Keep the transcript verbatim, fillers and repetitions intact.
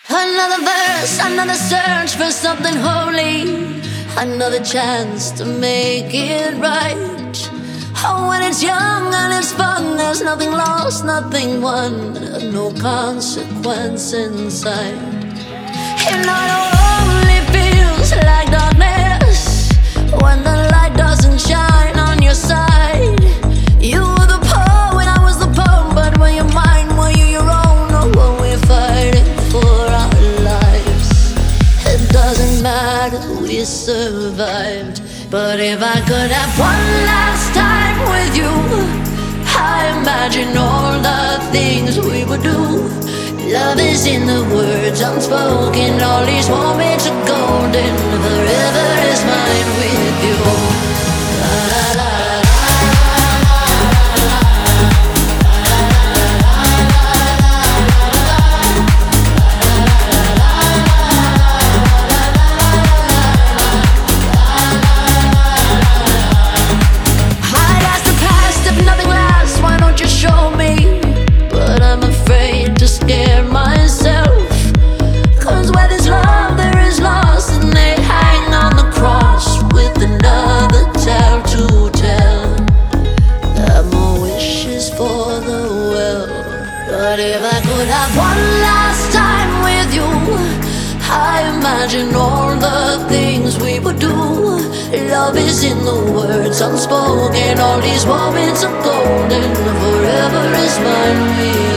Another verse, another search for something holy, another chance to make it right. Oh, when it's young and it's fun, there's nothing lost, nothing won, no consequence in sight. It not only feels like darkness when the light doesn't shine on your side. You were the poem when I was the poem, but when you're mine, were you your own, or were we fighting for our lives? It doesn't matter, we survived. But if I could have one last time with you, I imagine all the things we would do. Love is in the words unspoken, all these moments are golden. Forever is mine with you. La, la, la. But if I could have one last time with you, I imagine all the things we would do. Love is in the words unspoken, all these moments are golden. Forever is mine with you.